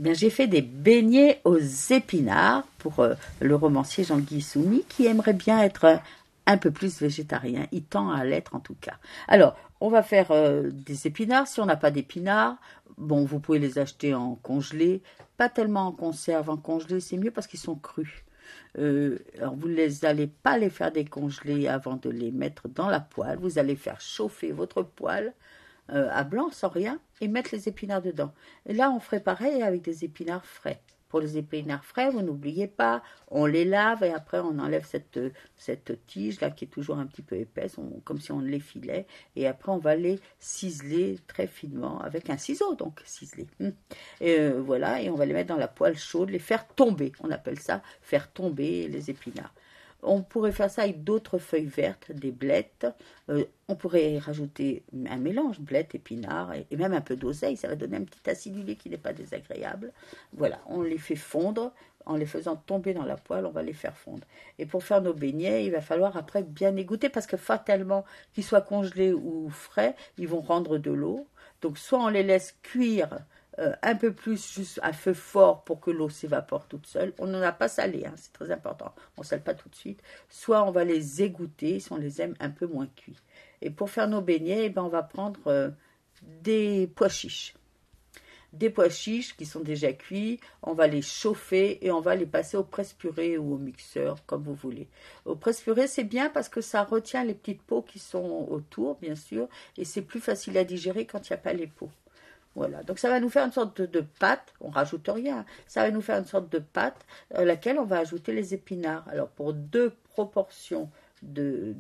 Bien, j'ai fait des beignets aux épinards pour le romancier Jean-Guy Soumy qui aimerait bien être un peu plus végétarien. Il tend à l'être en tout cas. Alors, on va faire des épinards. Si on n'a pas d'épinards, bon, vous pouvez les acheter en congelé. Pas tellement en conserve, en congelé, c'est mieux parce qu'ils sont crus. Alors vous n'allez pas les faire décongeler avant de les mettre dans la poêle. Vous allez faire chauffer votre poêle à blanc sans rien et mettre les épinards dedans. Et là, on ferait pareil avec des épinards frais. Pour les épinards frais, vous n'oubliez pas, on les lave et après on enlève cette tige là qui est toujours un petit peu épaisse, comme si on les filait. Et après on va les ciseler très finement avec un ciseau, donc ciseler. Et voilà, et on va les mettre dans la poêle chaude, les faire tomber. On appelle ça faire tomber les épinards. On pourrait faire ça avec d'autres feuilles vertes, des blettes. On pourrait rajouter un mélange, blettes, épinards et même un peu d'oseille. Ça va donner un petit acidulé qui n'est pas désagréable. Voilà, on les fait fondre. En les faisant tomber dans la poêle, on va les faire fondre. Et pour faire nos beignets, il va falloir après bien égoutter parce que fatalement, qu'ils soient congelés ou frais, ils vont rendre de l'eau. Donc soit on les laisse cuire un peu plus juste à feu fort pour que l'eau s'évapore toute seule. On n'en a pas salé, hein, c'est très important. On ne sale pas tout de suite. Soit on va les égoutter si on les aime un peu moins cuits. Et pour faire nos beignets, eh ben, on va prendre des pois chiches. Des pois chiches qui sont déjà cuits, on va les chauffer et on va les passer au presse-purée ou au mixeur, comme vous voulez. Au presse-purée, c'est bien parce que ça retient les petites peaux qui sont autour, bien sûr, et c'est plus facile à digérer quand il n'y a pas les peaux. Voilà, donc ça va nous faire une sorte de pâte, on rajoute rien, ça va nous faire une sorte de pâte à laquelle on va ajouter les épinards. Alors pour 2 proportions de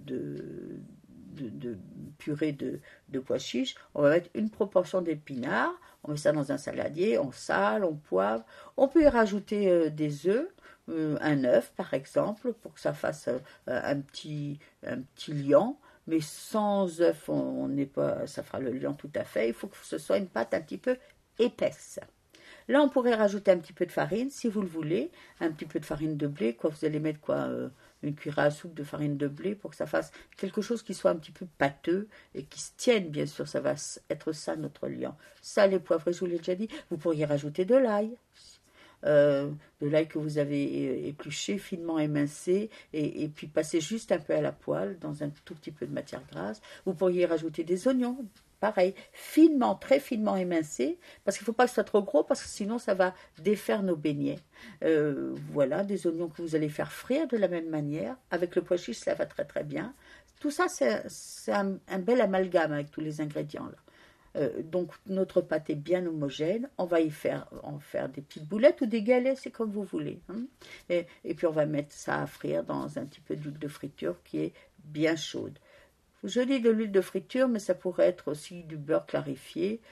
purée de pois chiches, on va mettre une proportion d'épinards, on met ça dans un saladier, on sale, on poivre, on peut y rajouter des œufs, un œuf par exemple, pour que ça fasse un petit liant. Mais sans œuf, on n'est pas, ça fera le liant tout à fait. Il faut que ce soit une pâte un petit peu épaisse. Là, on pourrait rajouter un petit peu de farine, si vous le voulez, un petit peu de farine de blé. Quoi, vous allez mettre une cuillère à soupe de farine de blé pour que ça fasse quelque chose qui soit un petit peu pâteux et qui se tienne, bien sûr. Ça va être ça notre liant. Salé, poivré, je vous l'ai déjà dit. Vous pourriez rajouter de l'ail. De l'ail que vous avez épluché, finement émincé, et puis passer juste un peu à la poêle dans un tout petit peu de matière grasse. Vous pourriez rajouter des oignons, pareil, finement, très finement émincé, parce qu'il ne faut pas que ce soit trop gros, parce que sinon ça va défaire nos beignets. Voilà, des oignons que vous allez faire frire de la même manière. Avec le pois chiche, ça va très très bien. Tout ça, c'est un bel amalgame avec tous les ingrédients là. Donc notre pâte est bien homogène, on va en faire des petites boulettes ou des galets, c'est comme vous voulez. Hein. Et puis on va mettre ça à frire dans un petit peu d'huile de friture qui est bien chaude. Je dis de l'huile de friture, mais ça pourrait être aussi du beurre clarifié.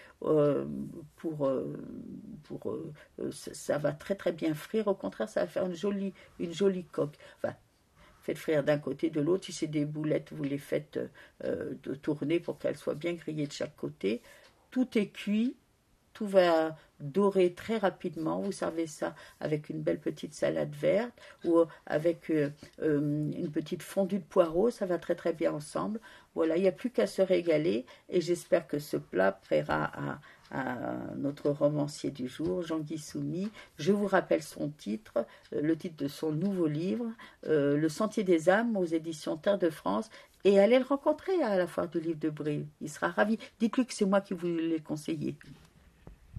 Ça va très très bien frire. Au contraire, ça va faire une jolie coque. Enfin, faites frire d'un côté, de l'autre. Si c'est des boulettes, vous les faites tourner pour qu'elles soient bien grillées de chaque côté. Tout est cuit, tout va dorer très rapidement. Vous servez ça avec une belle petite salade verte ou avec une petite fondue de poireaux. Ça va très très bien ensemble. Voilà, il n'y a plus qu'à se régaler et j'espère que ce plat plaira à notre romancier du jour, Jean-Guy Soumy. Je vous rappelle son titre, le titre de son nouveau livre, Le Sentier des âmes, aux éditions Terre de France. Et allez le rencontrer à la foire du livre de Brie. Il sera ravi. Dites-lui que c'est moi qui vous l'ai conseillé.